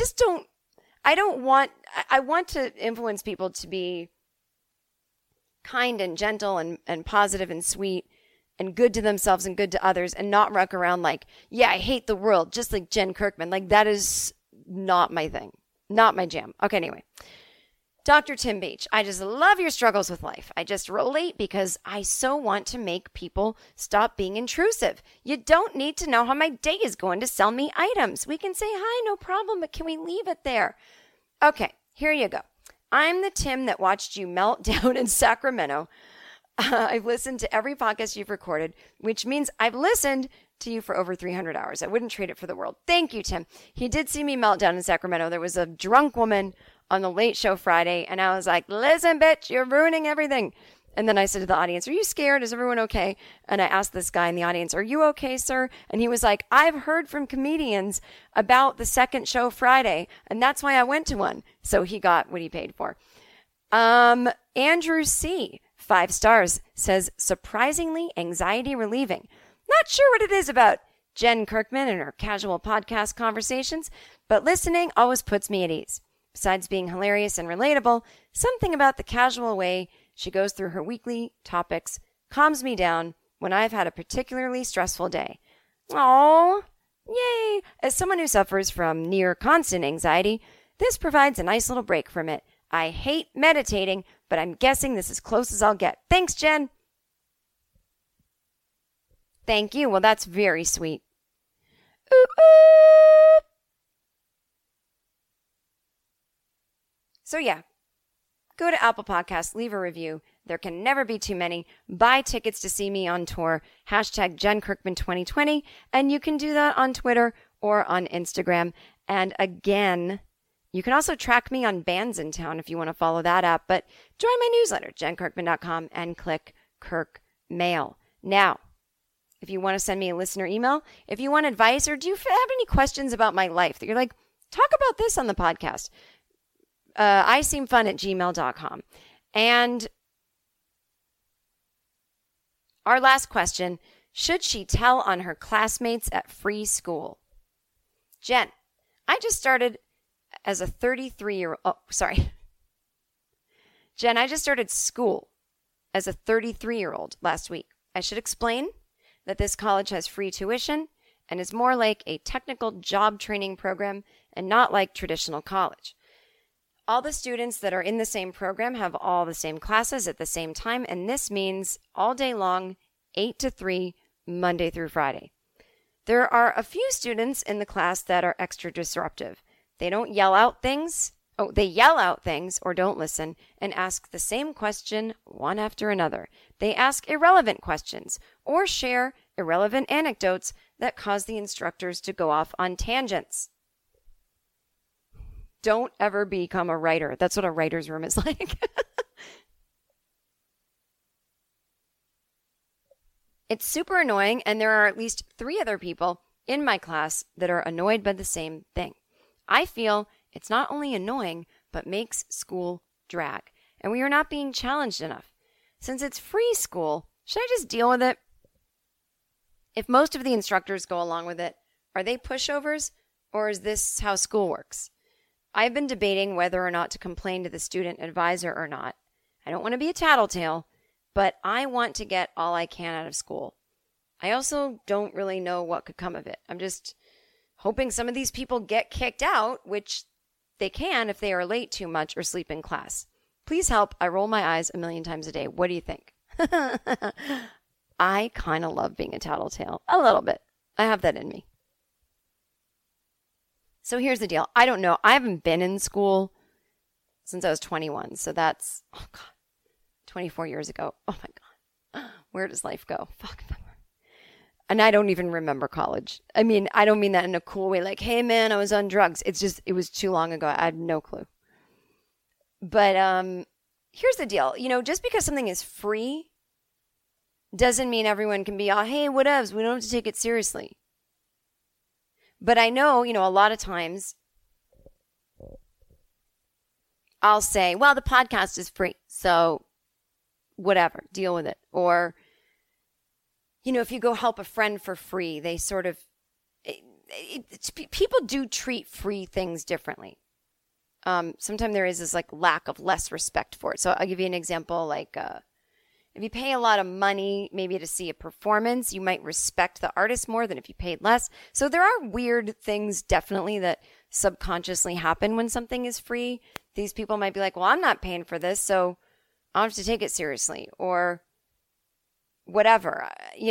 I want to influence people to be kind and gentle and positive and sweet and good to themselves and good to others and not ruck around like, yeah, I hate the world, just like Jen Kirkman. Like, that is not my thing. Not my jam. Okay, anyway. Dr. Tim Beach, I just love your struggles with life. I just relate because I so want to make people stop being intrusive. You don't need to know how my day is going to sell me items. We can say hi, no problem, but can we leave it there? Okay, here you go. I'm the Tim that watched you melt down in Sacramento. I've listened to every podcast you've recorded, which means I've listened to you for over 300 hours. I wouldn't trade it for the world. Thank you, Tim. He did see me melt down in Sacramento. There was a drunk woman on the Late Show Friday, and I was like, listen, bitch, you're ruining everything. And then I said to the audience, are you scared? Is everyone okay? And I asked this guy in the audience, are you okay, sir? And he was like, I've heard from comedians about the second show Friday, and that's why I went to one. So he got what he paid for. Andrew C., 5 stars, says, surprisingly anxiety relieving. Not sure what it is about Jen Kirkman and her casual podcast conversations, but listening always puts me at ease. Besides being hilarious and relatable, something about the casual way she goes through her weekly topics calms me down when I've had a particularly stressful day. Oh, yay! As someone who suffers from near constant anxiety, this provides a nice little break from it. I hate meditating, but I'm guessing this is close as I'll get. Thanks, Jen. Thank you. Well, that's very sweet. Ooh, ooh. So yeah, go to Apple Podcasts, leave a review. There can never be too many. Buy tickets to see me on tour. Hashtag Jen Kirkman 2020. And you can do that on Twitter or on Instagram. And again, you can also track me on Bands in Town if you want to follow that app. But join my newsletter, JenKirkman.com, and click Kirk Mail. Now, if you want to send me a listener email, if you want advice, or do you have any questions about my life that you're like, talk about this on the podcast, iseemfun@gmail.com. And our last question, should she tell on her classmates at free school? Jen, I just started as a 33-year-old, Jen, I just started school as a 33-year-old last week. I should explain that this college has free tuition and is more like a technical job training program and not like traditional college. All the students that are in the same program have all the same classes at the same time, and this means all day long, 8 to 3, Monday through Friday. There are a few students in the class that are extra disruptive. They yell out things or don't listen and ask the same question one after another. They ask irrelevant questions or share irrelevant anecdotes that cause the instructors to go off on tangents. Don't ever become a writer. That's what a writer's room is like. It's super annoying, and there are at least 3 other people in my class that are annoyed by the same thing. I feel it's not only annoying, but makes school drag, and we are not being challenged enough. Since it's free school, should I just deal with it? If most of the instructors go along with it, are they pushovers, or is this how school works? I've been debating whether or not to complain to the student advisor or not. I don't want to be a tattletale, but I want to get all I can out of school. I also don't really know what could come of it. I'm just hoping some of these people get kicked out, which they can if they are late too much or sleep in class. Please help. I roll my eyes 1,000,000 times a day. What do you think? I kind of love being a tattletale. A little bit. I have that in me. So here's the deal. I don't know. I haven't been in school since I was 21. So that's, 24 years ago. Oh my God. Where does life go? Fuck. And I don't even remember college. I mean, I don't mean that in a cool way. Like, hey man, I was on drugs. It's just, it was too long ago. I had no clue. But here's the deal. Just because something is free doesn't mean everyone can be, hey, whatevs. We don't have to take it seriously. But I know, a lot of times I'll say, well, the podcast is free. So whatever, deal with it. Or, if you go help a friend for free, they sort of, people do treat free things differently. Sometimes there is this lack of less respect for it. So I'll give you an example. If you pay a lot of money, maybe to see a performance, you might respect the artist more than if you paid less. So there are weird things definitely that subconsciously happen when something is free. These people might be like, well, I'm not paying for this, so I don't have to take it seriously, or whatever,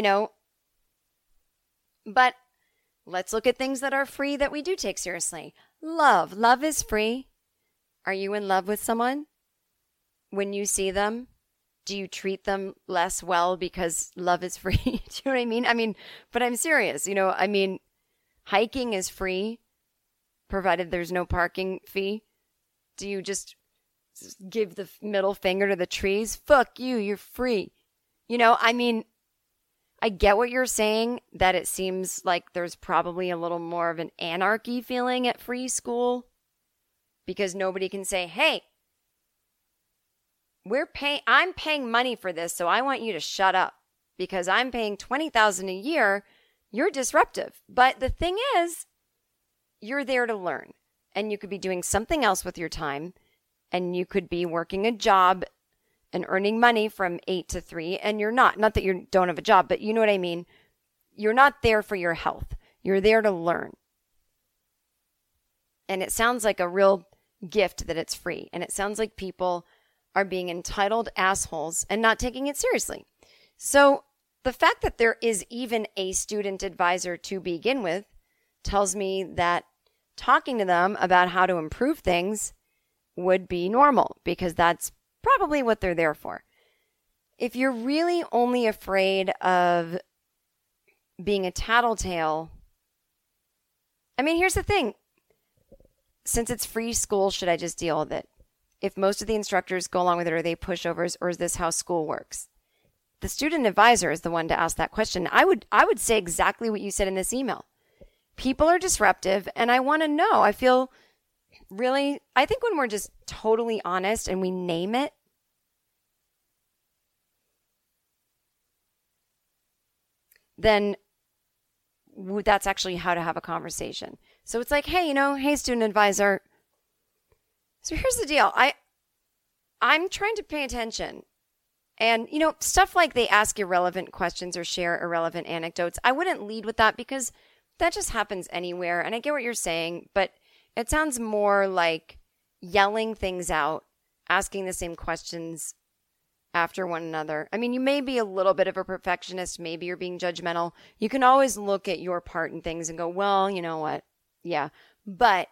But let's look at things that are free that we do take seriously. Love. Love is free. Are you in love with someone? When you see them, do you treat them less well because love is free? Do you know what I mean? But I'm serious. Hiking is free, provided there's no parking fee. Do you just give the middle finger to the trees? Fuck you, you're free. I get what you're saying, that it seems like there's probably a little more of an anarchy feeling at free school because nobody can say, hey, I'm paying money for this, so I want you to shut up because I'm paying $20,000 a year. You're disruptive. But the thing is, you're there to learn, and you could be doing something else with your time, and you could be working a job and earning money from 8 to 3, and you're not that you don't have a job, but you know what I mean? You're not there for your health. You're there to learn. And it sounds like a real gift that it's free. And it sounds like people are being entitled assholes and not taking it seriously. So the fact that there is even a student advisor to begin with tells me that talking to them about how to improve things would be normal, because that's probably what they're there for. If you're really only afraid of being a tattletale, I mean, here's the thing. Since it's free school, should I just deal with it? If most of the instructors go along with it, are they pushovers, or is this how school works? The student advisor is the one to ask that question. I would say exactly what you said in this email. People are disruptive, and I want to know. I think when we're just totally honest and we name it, then that's actually how to have a conversation. So it's like, hey, hey, student advisor. So here's the deal. I'm trying to pay attention. And, stuff like they ask irrelevant questions or share irrelevant anecdotes, I wouldn't lead with that, because that just happens anywhere. And I get what you're saying, but it sounds more like yelling things out, asking the same questions after one another. I mean, you may be a little bit of a perfectionist. Maybe you're being judgmental. You can always look at your part in things and go, well, you know what? Yeah. But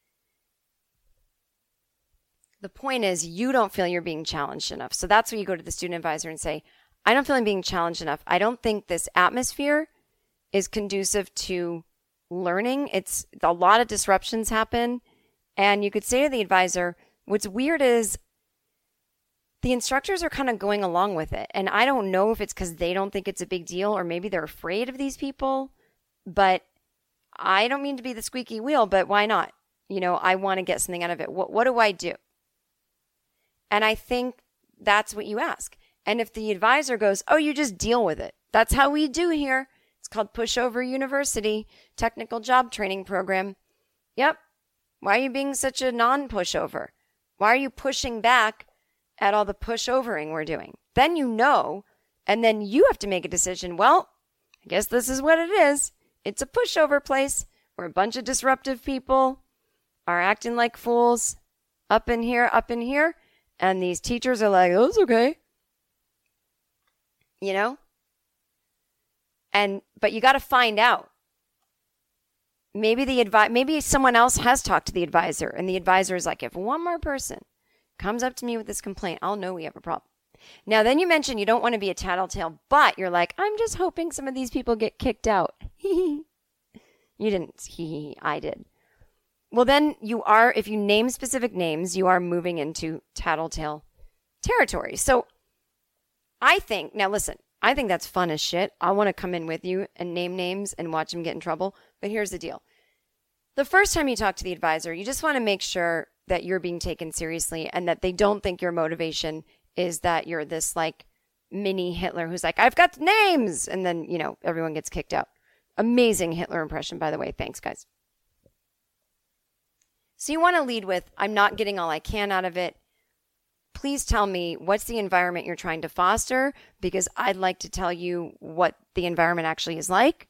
the point is, you don't feel you're being challenged enough. So that's where you go to the student advisor and say, I don't feel I'm being challenged enough. I don't think this atmosphere is conducive to learning. It's a lot of disruptions happen. And you could say to the advisor, what's weird is the instructors are kind of going along with it. And I don't know if it's because they don't think it's a big deal, or maybe they're afraid of these people. But I don't mean to be the squeaky wheel, but why not? I want to get something out of it. What do I do? And I think that's what you ask. And if the advisor goes, oh, you just deal with it. That's how we do here. It's called Pushover University, Technical Job Training Program. Yep. Why are you being such a non-pushover? Why are you pushing back at all the pushovering we're doing? Then and then you have to make a decision. Well, I guess this is what it is. It's a pushover place where a bunch of disruptive people are acting like fools up in here. And these teachers are like, oh, it's okay. But you got to find out. Maybe someone else has talked to the advisor, and the advisor is like, if one more person comes up to me with this complaint, I'll know we have a problem. Now, then you mentioned you don't want to be a tattletale, but you're like, I'm just hoping some of these people get kicked out. You didn't. I did. Well, then if you name specific names, you are moving into tattletale territory. So I think that's fun as shit. I want to come in with you and name names and watch them get in trouble. But here's the deal. The first time you talk to the advisor, you just want to make sure that you're being taken seriously and that they don't think your motivation is that you're this like mini Hitler who's like, I've got names. And then, everyone gets kicked out. Amazing Hitler impression, by the way. Thanks, guys. So you want to lead with, I'm not getting all I can out of it. Please tell me what's the environment you're trying to foster, because I'd like to tell you what the environment actually is like.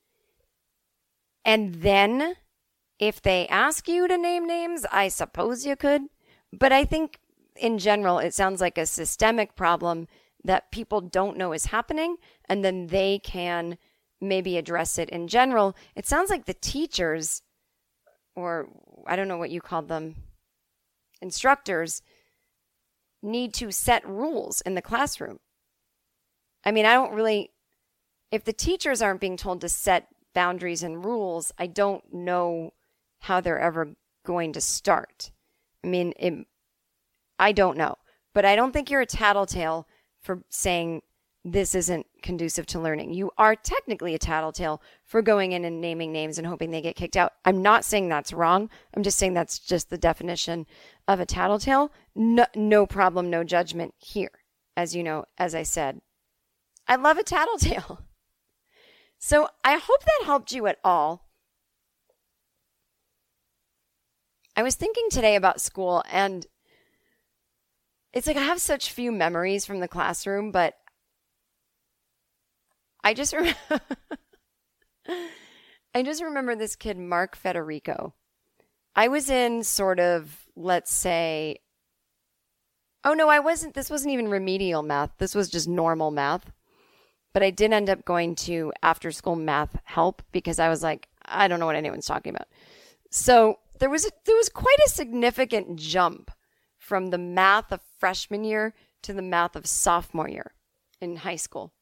And then if they ask you to name names, I suppose you could. But I think in general, it sounds like a systemic problem that people don't know is happening, and then they can maybe address it in general. It sounds like the teachers, or I don't know what you call them, instructors, need to set rules in the classroom. I mean, if the teachers aren't being told to set boundaries and rules, I don't know how they're ever going to start. I mean, I don't know. But I don't think you're a tattletale for saying this isn't conducive to learning. You are technically a tattletale for going in and naming names and hoping they get kicked out. I'm not saying that's wrong. I'm just saying that's just the definition of a tattletale. No problem, no judgment here. As you know, as I said, I love a tattletale. So I hope that helped you at all. I was thinking today about school, and it's like I have such few memories from the classroom, but I just remember this kid, Mark Federico. I was in sort of, let's say, Oh, no, this wasn't even remedial math. This was just normal math. But I did end up going to after school math help because I was like, I don't know what anyone's talking about. So there was quite a significant jump from the math of freshman year to the math of sophomore year in high school.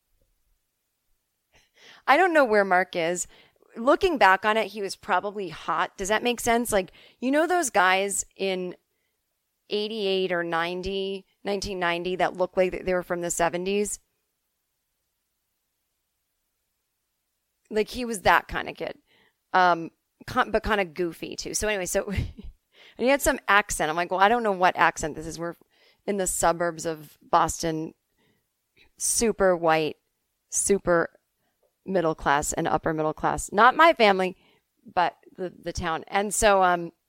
I don't know where Mark is. Looking back on it, he was probably hot. Does that make sense? Like, you know those guys in 88 or 90, 1990 that looked like they were from the 70s? Like, he was that kind of kid. But kind of goofy, too. So anyway, and he had some accent. I'm like, well, I don't know what accent this is. We're in the suburbs of Boston, super white, super middle class and upper middle class. Not my family, but the town. And so,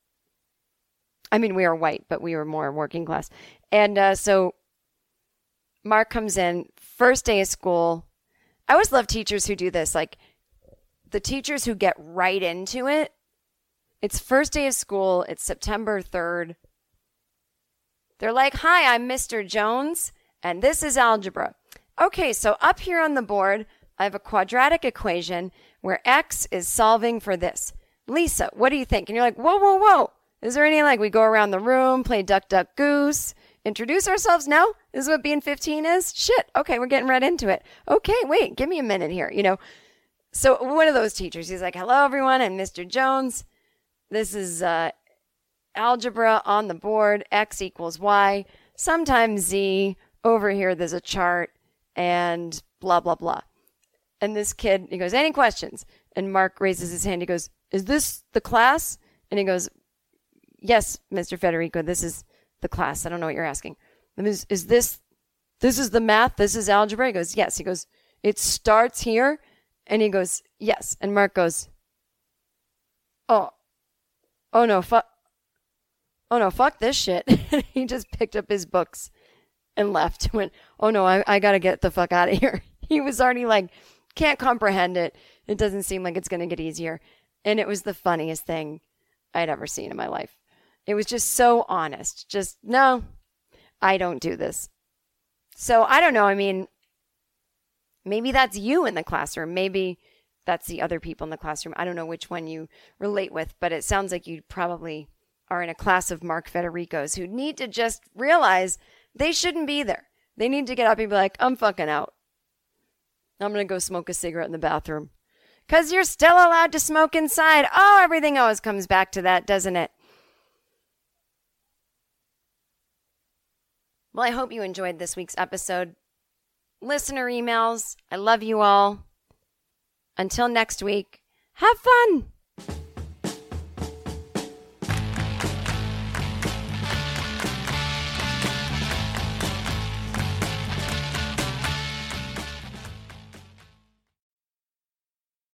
I mean, we are white, but we were more working class. And so Mark comes in, first day of school. I always love teachers who do this. Like, the teachers who get right into it. It's first day of school. It's September 3rd. They're like, hi, I'm Mr. Jones, and this is algebra. Okay, so up here on the board, I have a quadratic equation where x is solving for this. Lisa, what do you think? And you're like, whoa, whoa, whoa. Is there any, we go around the room, play duck, duck, goose, introduce ourselves? No? This is what being 15 is? Shit. Okay, we're getting right into it. Okay, wait, give me a minute here, So one of those teachers, he's like, hello, everyone. I'm Mr. Jones. This is algebra on the board, x equals y, sometimes z. Over here, there's a chart, and blah, blah, blah. And this kid, he goes, any questions? And Mark raises his hand. He goes, is this the class? And he goes, yes, Mr. Federico, this is the class. I don't know what you're asking. And is this is the math? This is algebra? He goes, yes. He goes, it starts here. And he goes, yes. And Mark goes, oh no, fuck this shit. He just picked up his books and left. Went, oh no, I got to get the fuck out of here. He was already like, can't comprehend it. It doesn't seem like it's going to get easier. And it was the funniest thing I'd ever seen in my life. It was just so honest. Just, no, I don't do this. So I don't know. I mean, maybe that's you in the classroom. Maybe that's the other people in the classroom. I don't know which one you relate with, but it sounds like you probably are in a class of Mark Federicos who need to just realize they shouldn't be there. They need to get up and be like, I'm fucking out. I'm going to go smoke a cigarette in the bathroom. Because you're still allowed to smoke inside. Oh, everything always comes back to that, doesn't it? Well, I hope you enjoyed this week's episode. Listener emails. I love you all. Until next week, have fun.